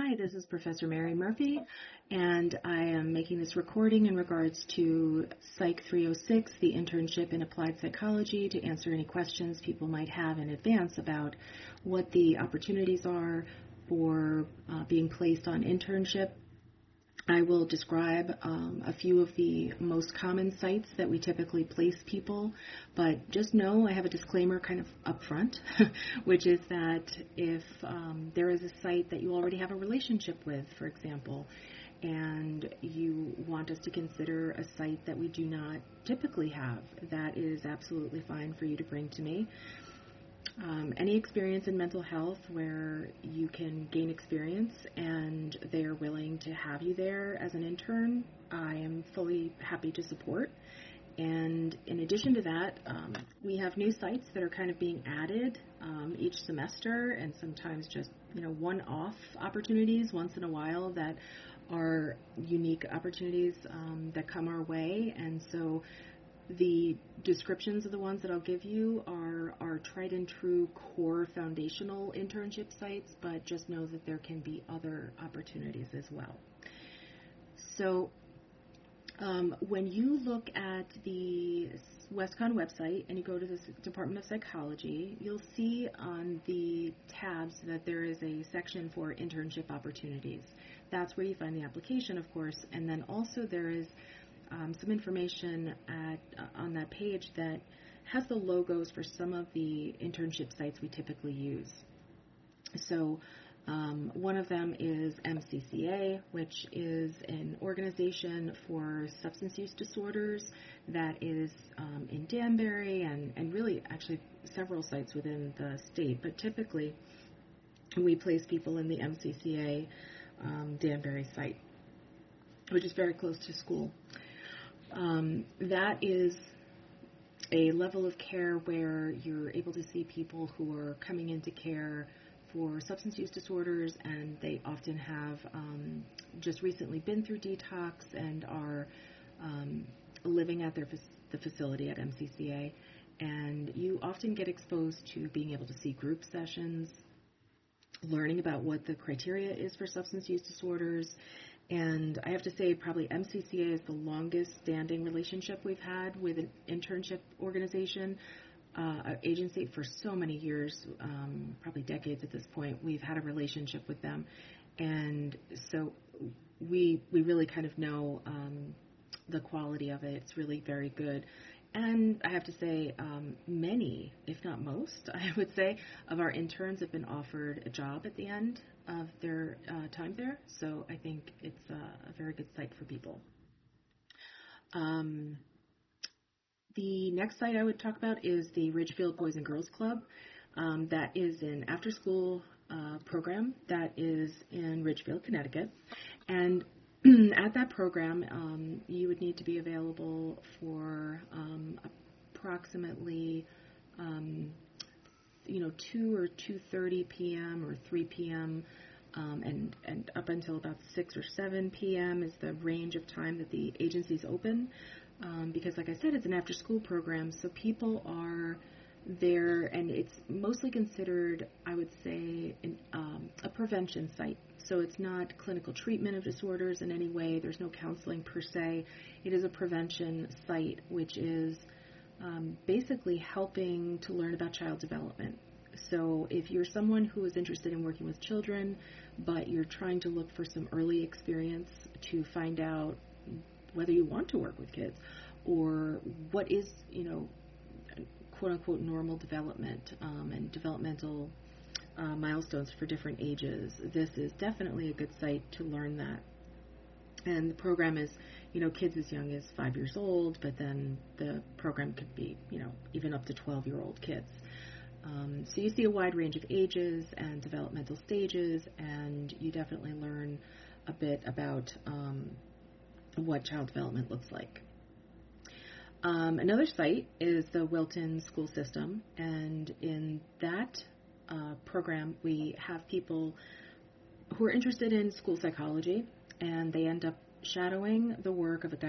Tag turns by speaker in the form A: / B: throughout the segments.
A: Hi, this is Professor Mary Murphy, and I am making this recording in regards to Psych 306, the internship in applied psychology, to answer any questions people might have in advance about what the opportunities are for being placed on internship. I will describe a few of the most common sites that we typically place people, but just know I have a disclaimer kind of up front, which is that if there is a site that you already have a relationship with, for example, and you want us to consider a site that we do not typically have, that is absolutely fine for you to bring to me. Any experience in mental health where you can gain experience and they are willing to have you there as an intern, I am fully happy to support. And in addition to that, we have new sites that are kind of being added each semester, and sometimes just one-off opportunities once in a while that are unique opportunities that come our way. And so the descriptions of the ones that I'll give you are tried and true core foundational internship sites, but just know that there can be other opportunities as well. So when you look at the WestConn website and you go to the Department of Psychology, you'll see on the tabs that there is a section for internship opportunities. That's where you find the application, of course, and then also there is some information on that page that has the logos for some of the internship sites we typically use. So one of them is MCCA, which is an organization for substance use disorders that is in Danbury and really actually several sites within the state, but typically we place people in the MCCA Danbury site, which is very close to school. That is a level of care where you're able to see people who are coming into care for substance use disorders, and they often have just recently been through detox and are living at the facility at MCCA. And you often get exposed to being able to see group sessions, learning about what the criteria is for substance use disorders. And I have to say, probably MCCA is the longest standing relationship we've had with an internship organization, agency for so many years, probably decades at this point. We've had a relationship with them. And so we really kind of know the quality of it. It's really very good. And I have to say, many, if not most, I would say, of our interns have been offered a job at the end of their time there. So I think it's a very good site for people. The next site I would talk about is the Ridgefield Boys and Girls Club. That is an after-school program that is in Ridgefield, Connecticut. And at that program, you would need to be available for approximately 2 or 2:30 p.m. or 3 p.m. And up until about 6 or 7 p.m. is the range of time that the agency's open. Because, like I said, it's an after-school program, so people are there, and it's mostly considered, I would say, a prevention site. So it's not clinical treatment of disorders in any way. There's no counseling per se. It is a prevention site, which is basically helping to learn about child development. So if you're someone who is interested in working with children, but you're trying to look for some early experience to find out whether you want to work with kids or what is, quote-unquote normal development and developmental milestones for different ages, this is definitely a good site to learn that. And the program is, kids as young as 5 years old, but then the program could be, even up to 12-year-old kids. So you see a wide range of ages and developmental stages, and you definitely learn a bit about what child development looks like. Another site is the Wilton School System, and in that program we have people who are interested in school psychology, and they end up shadowing the work of a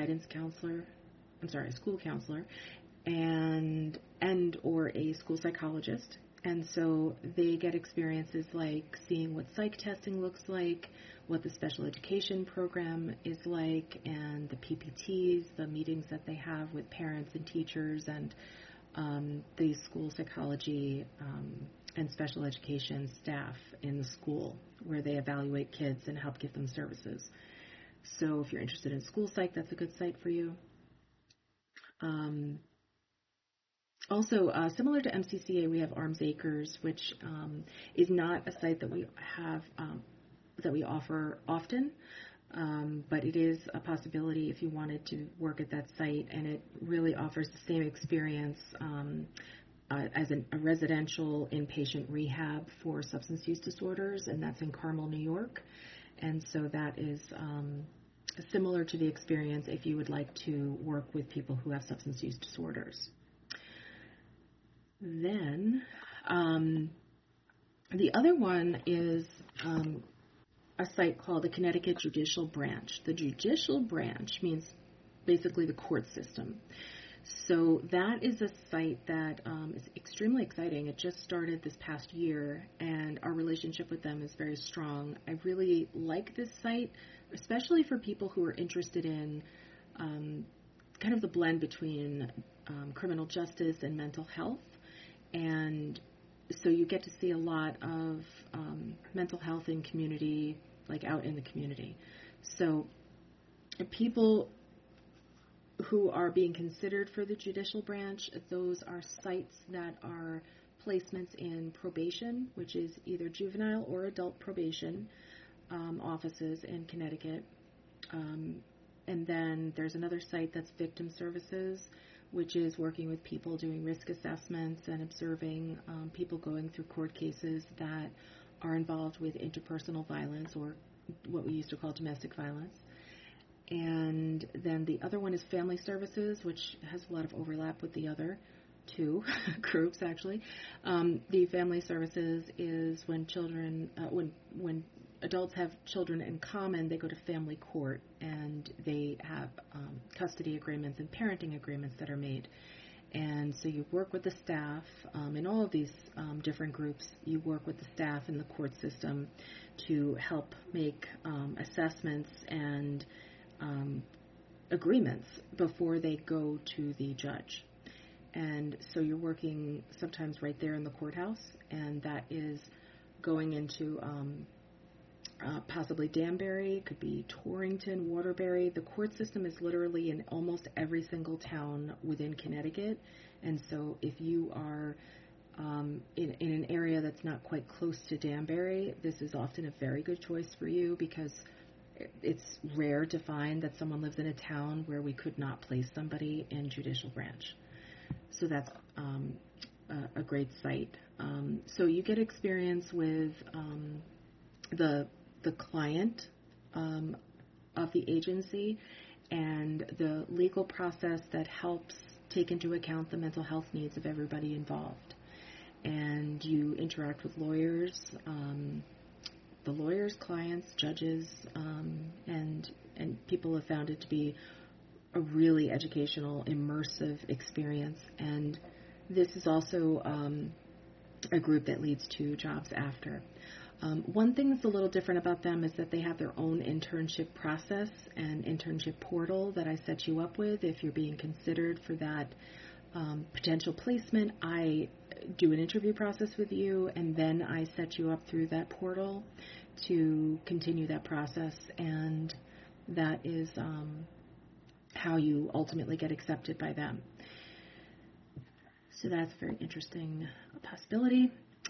A: school counselor, and or a school psychologist, And so they get experiences like seeing what psych testing looks like, what the special education program is like, and the PPTs, the meetings that they have with parents and teachers, and the school psychology and special education staff in the school, where they evaluate kids and help give them services. So if you're interested in school psych, that's a good site for you. Also, similar to MCCA, we have Arms Acres, which is not a site that we have that we offer often, but it is a possibility if you wanted to work at that site, and it really offers the same experience as a residential inpatient rehab for substance use disorders, and that's in Carmel, New York. And so that is similar to the experience if you would like to work with people who have substance use disorders. Then the other one is a site called the Connecticut Judicial Branch. The Judicial Branch means basically the court system. So that is a site that is extremely exciting. It just started this past year, and our relationship with them is very strong. I really like this site, especially for people who are interested in kind of the blend between criminal justice and mental health. And so you get to see a lot of mental health in community, like out in the community. So people who are being considered for the judicial branch, those are sites that are placements in probation, which is either juvenile or adult probation offices in Connecticut. And then there's another site that's victim services, which is working with people doing risk assessments and observing people going through court cases that are involved with interpersonal violence, or what we used to call domestic violence. And then the other one is family services, which has a lot of overlap with the other two groups, actually. The family services is when children, when adults have children in common, they go to family court, and they have custody agreements and parenting agreements that are made. And so you work with the staff in all of these different groups. You work with the staff in the court system to help make assessments and agreements before they go to the judge. And so you're working sometimes right there in the courthouse, and that is going into possibly Danbury, it could be Torrington, Waterbury. The court system is literally in almost every single town within Connecticut, and so if you are in an area that's not quite close to Danbury, this is often a very good choice for you, because it's rare to find that someone lives in a town where we could not place somebody in judicial branch. So that's a great site. So you get experience with the client of the agency and the legal process that helps take into account the mental health needs of everybody involved. And you interact with lawyers, the lawyers, clients, judges, and people have found it to be a really educational, immersive experience. And this is also a group that leads to jobs after. One thing that's a little different about them is that they have their own internship process and internship portal that I set you up with. If you're being considered for that potential placement, I do an interview process with you, and then I set you up through that portal to continue that process, and that is how you ultimately get accepted by them. So that's a very interesting possibility.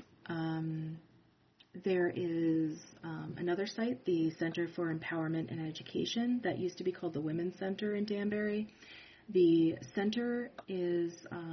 A: There is another site, the Center for Empowerment and Education, that used to be called the Women's Center in Danbury. The center is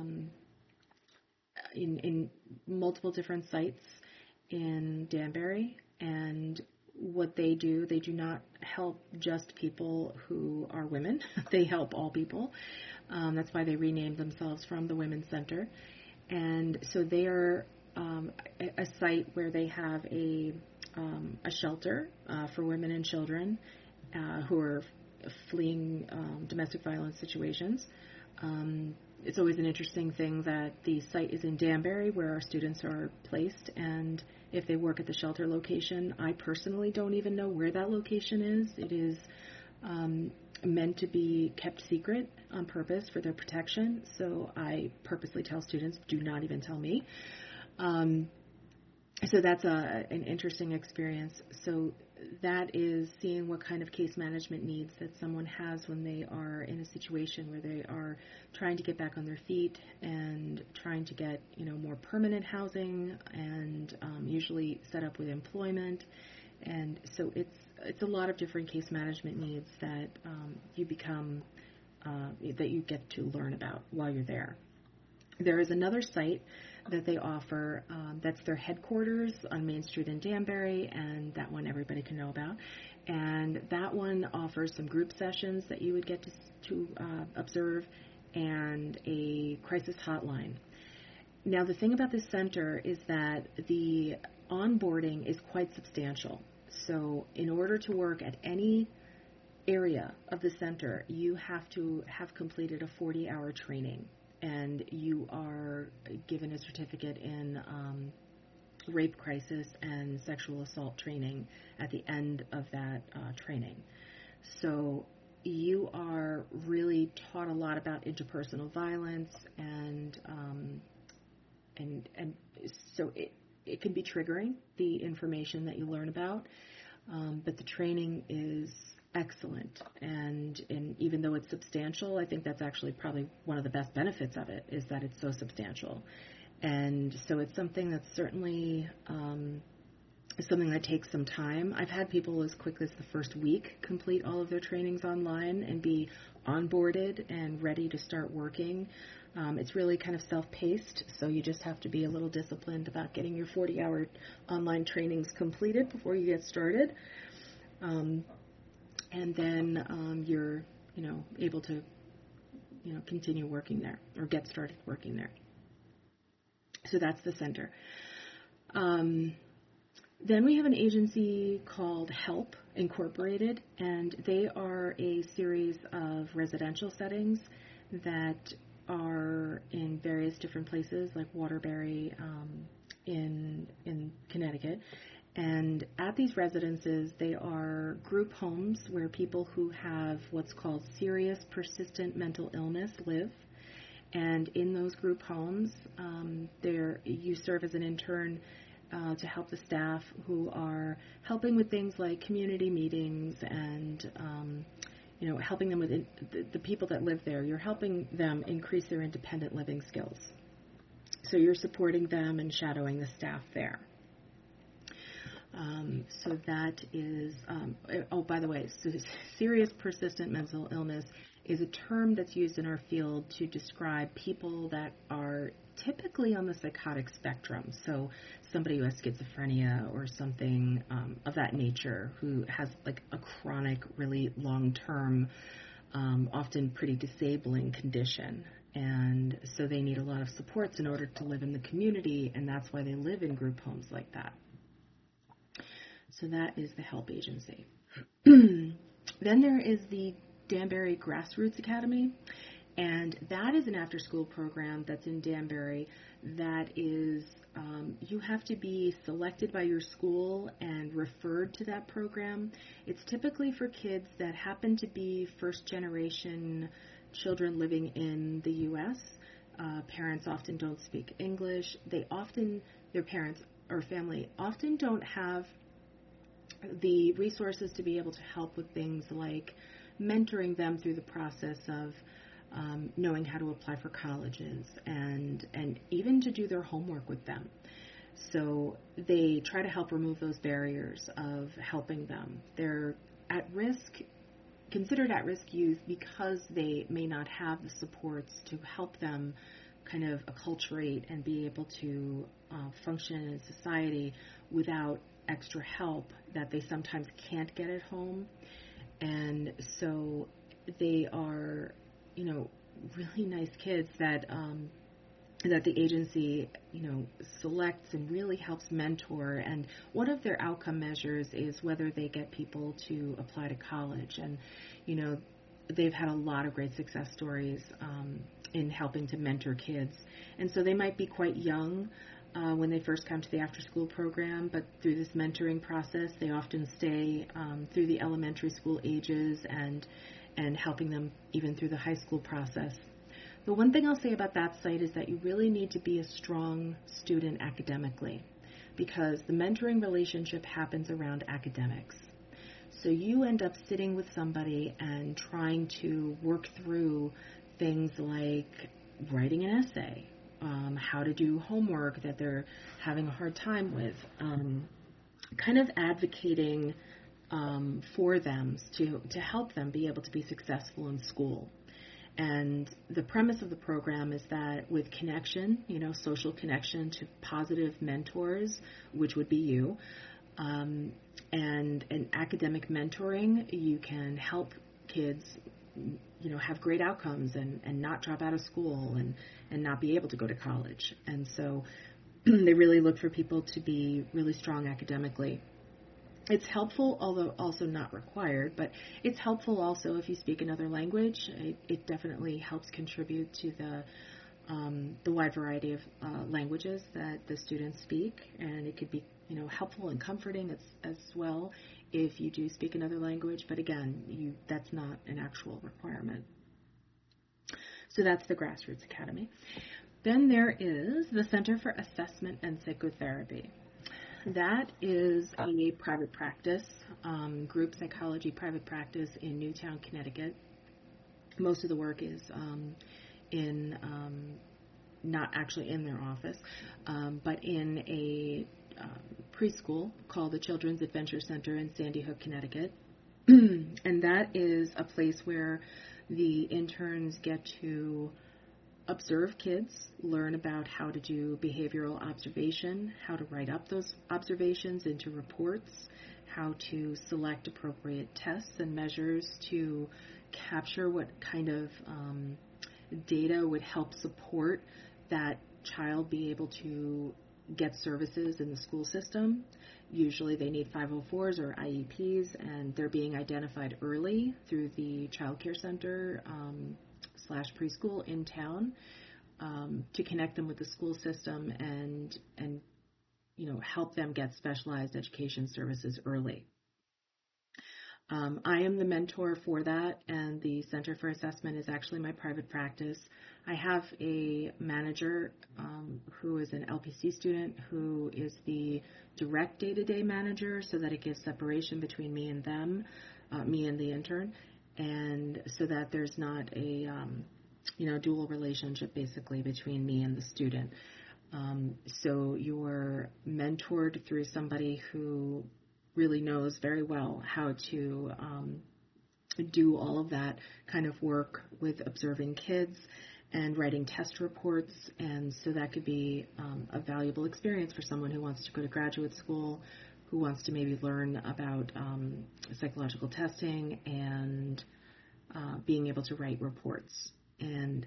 A: in multiple different sites in Danbury, and what they do not help just people who are women. They help all people. That's why they renamed themselves from the Women's Center. And so they are a site where they have a shelter for women and children who are fleeing domestic violence situations. it's always an interesting thing that the site is in Danbury, where our students are placed, and if they work at the shelter location, I personally don't even know where that location is. It is meant to be kept secret on purpose for their protection, so I purposely tell students, do not even tell me. So that's an interesting experience. So that is seeing what kind of case management needs that someone has when they are in a situation where they are trying to get back on their feet and trying to get, more permanent housing, and usually set up with employment. And so it's a lot of different case management needs that you get to learn about while you're there. There is another site that they offer that's their headquarters on Main Street in Danbury, and that one everybody can know about. And that one offers some group sessions that you would get to observe, and a crisis hotline. Now, the thing about this center is that the onboarding is quite substantial. So in order to work at any area of the center, you have to have completed a 40-hour training, and you are given a certificate in rape crisis and sexual assault training at the end of that training. So you are really taught a lot about interpersonal violence, and so it can be triggering, the information that you learn about, but the training is excellent, and even though it's substantial, I think that's actually probably one of the best benefits of it, is that it's so substantial. And so it's something that's certainly something that takes some time. I've had people as quick as the first week complete all of their trainings online and be onboarded and ready to start working. It's really kind of self-paced, so you just have to be a little disciplined about getting your 40-hour online trainings completed before you get started. And then you're, able to, continue working there or get started working there. So that's the center. Then we have an agency called HELP Incorporated, and they are a series of residential settings that are in various different places, like Waterbury in Connecticut. And at these residences, they are group homes where people who have what's called serious persistent mental illness live. And in those group homes, you serve as an intern to help the staff who are helping with things like community meetings and, helping them with the people that live there. You're helping them increase their independent living skills. So you're supporting them and shadowing the staff there. So that is, by the way, so serious persistent mental illness is a term that's used in our field to describe people that are typically on the psychotic spectrum. So somebody who has schizophrenia or something of that nature, who has like a chronic, really long-term, often pretty disabling condition. And so they need a lot of supports in order to live in the community, and that's why they live in group homes like that. So that is the HELP agency. Then there is the Danbury Grassroots Academy, and that is an after-school program that's in Danbury that is, you have to be selected by your school and referred to that program. It's typically for kids that happen to be first-generation children living in the U.S. Parents often don't speak English. Their parents or family often don't have the resources to be able to help with things like mentoring them through the process of knowing how to apply for colleges and even to do their homework with them. So they try to help remove those barriers of helping them. They're considered at-risk youth because they may not have the supports to help them kind of acculturate and be able to function in society without extra help that they sometimes can't get at home. And so they are, really nice kids that the agency, selects and really helps mentor. And one of their outcome measures is whether they get people to apply to college. And, they've had a lot of great success stories in helping to mentor kids. And so they might be quite young when they first come to the after-school program, but through this mentoring process, they often stay through the elementary school ages and helping them even through the high school process. The one thing I'll say about that site is that you really need to be a strong student academically, because the mentoring relationship happens around academics. So you end up sitting with somebody and trying to work through things like writing an essay, how to do homework that they're having a hard time with, kind of advocating for them to help them be able to be successful in school. And the premise of the program is that with connection, social connection to positive mentors, which would be you, and an academic mentoring, you can help kids, have great outcomes and not drop out of school and not be able to go to college. And so they really look for people to be really strong academically. It's helpful, although also not required, but it's helpful also if you speak another language. It definitely helps contribute to the wide variety of languages that the students speak, and it could be helpful and comforting as well if you do speak another language. But again, that's not an actual requirement. So that's the Grassroots Academy. Then there is the Center for Assessment and Psychotherapy. That is a private practice, group psychology private practice in Newtown, Connecticut. Most of the work is not actually in their office, but in a preschool called the Children's Adventure Center in Sandy Hook, Connecticut. And that is a place where the interns get to observe kids, learn about how to do behavioral observation, how to write up those observations into reports, how to select appropriate tests and measures to capture what kind of data would help support that child be able to get services in the school system. Usually they need 504s or IEPs, and they're being identified early through the child care center / preschool in town to connect them with the school system and help them get specialized education services early. I am the mentor for that, and the Center for Assessment is actually my private practice. I have a manager who is an LPC student who is the direct day-to-day manager, so that it gives separation between me and them, me and the intern, and so that there's not a dual relationship basically between me and the student. So you're mentored through somebody who really knows very well how to do all of that kind of work with observing kids and writing test reports, and so that could be a valuable experience for someone who wants to go to graduate school, who wants to maybe learn about psychological testing and being able to write reports. And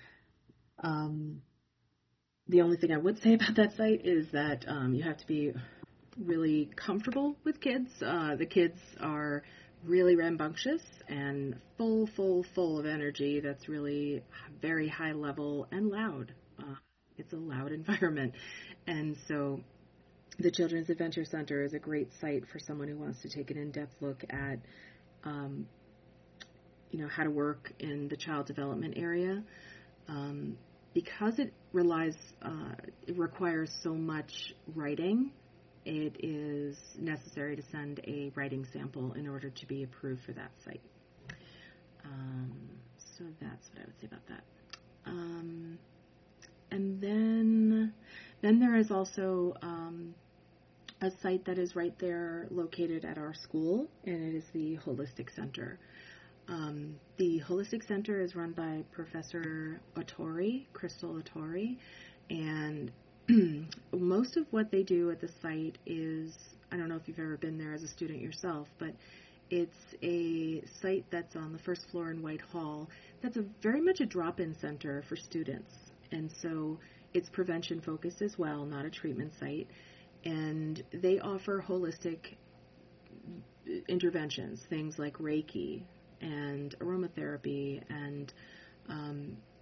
A: the only thing I would say about that site is that you have to be really comfortable with kids. The kids are really rambunctious and full of energy that's really very high level and loud. It's a loud environment. And so the Children's Adventure Center is a great site for someone who wants to take an in-depth look at how to work in the child development area. Because it requires so much writing, it is necessary to send a writing sample in order to be approved for that site. So that's what I would say about that. And then there is also a site that is right there located at our school, and it is the Holistic Center. The Holistic Center is run by Professor Ottori, Crystal Ottori, and most of what they do at the site is, I don't know if you've ever been there as a student yourself, but it's a site that's on the first floor in Whitehall that's very much a drop-in center for students. And so it's prevention focused as well, not a treatment site. And they offer holistic interventions, things like Reiki and aromatherapy and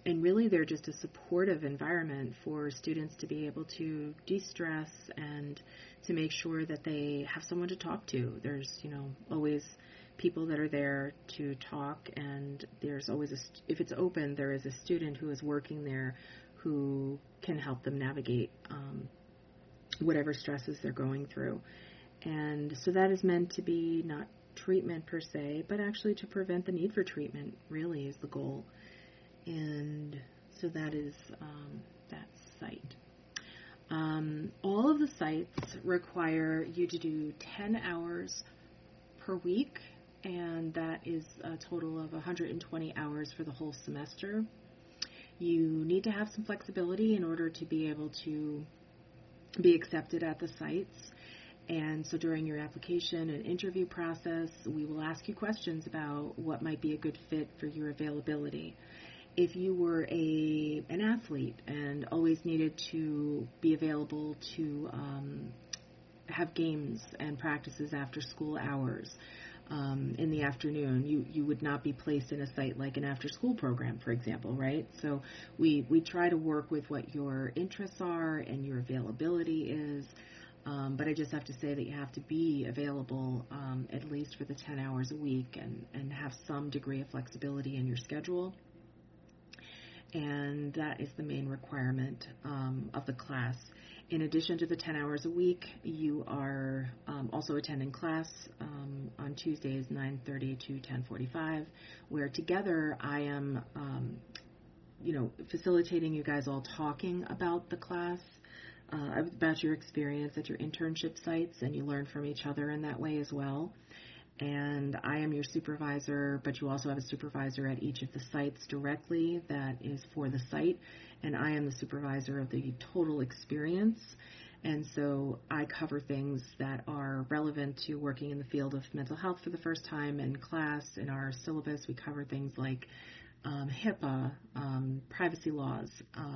A: and really they're just a supportive environment for students to be able to de-stress and to make sure that they have someone to talk to. There's, always people that are there to talk, and there's always, if it's open, there is a student who is working there who can help them navigate whatever stresses they're going through. And so that is meant to be not treatment per se, but actually to prevent the need for treatment, really, is the goal. And so that is that site. All of the sites require you to do 10 hours per week, and that is a total of 120 hours for the whole semester. You need to have some flexibility in order to be able to be accepted at the sites. And so during your application and interview process, we will ask you questions about what might be a good fit for your availability. If you were an athlete and always needed to be available to have games and practices after school hours in the afternoon, you would not be placed in a site like an after-school program, for example, right? So we try to work with what your interests are and your availability is. But I just have to say that you have to be available at least for the 10 hours a week and have some degree of flexibility in your schedule. And that is the main requirement of the class. In addition to the 10 hours a week, you are also attending class on Tuesdays 9:30 to 10:45, where together I am, facilitating you guys all talking about the class, about your experience at your internship sites, and you learn from each other in that way as well. And I am your supervisor, but you also have a supervisor at each of the sites directly that is for the site, and I am the supervisor of the total experience. And so I cover things that are relevant to working in the field of mental health for the first time in class. In our syllabus, we cover things like HIPAA, privacy laws,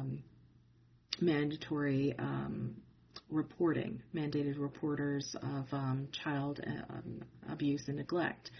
A: mandatory reporting, mandated reporters of child abuse and neglect,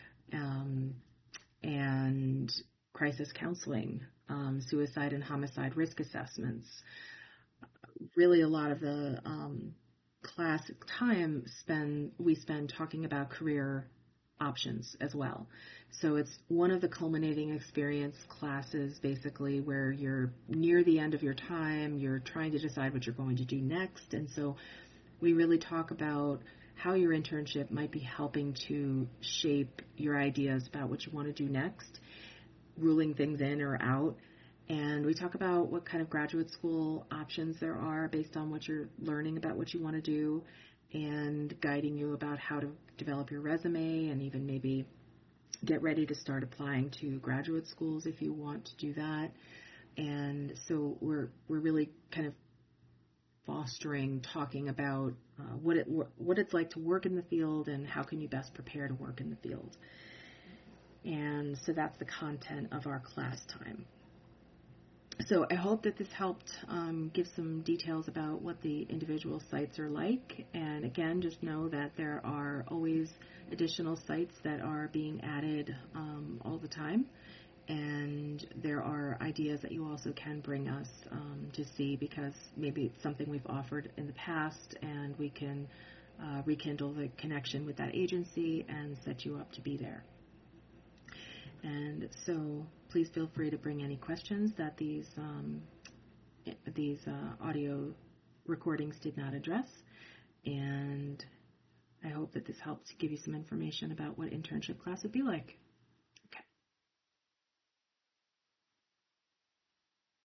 A: and crisis counseling, suicide and homicide risk assessments. Really, a lot of the class time we spend talking about career options as well. So it's one of the culminating experience classes, basically, where you're near the end of your time, you're trying to decide what you're going to do next. And so we really talk about how your internship might be helping to shape your ideas about what you want to do next, ruling things in or out. And we talk about what kind of graduate school options there are based on what you're learning about what you want to do, and guiding you about how to develop your resume and even maybe get ready to start applying to graduate schools if you want to do that. And so we're really kind of fostering talking about what it's like to work in the field and how can you best prepare to work in the field. And so that's the content of our class time. So I hope that this helped give some details about what the individual sites are like. And again, just know that there are always additional sites that are being added all the time. And there are ideas that you also can bring us to see, because maybe it's something we've offered in the past and we can rekindle the connection with that agency and set you up to be there. And so please feel free to bring any questions that these audio recordings did not address. And I hope that this helped give you some information about what internship class would be like.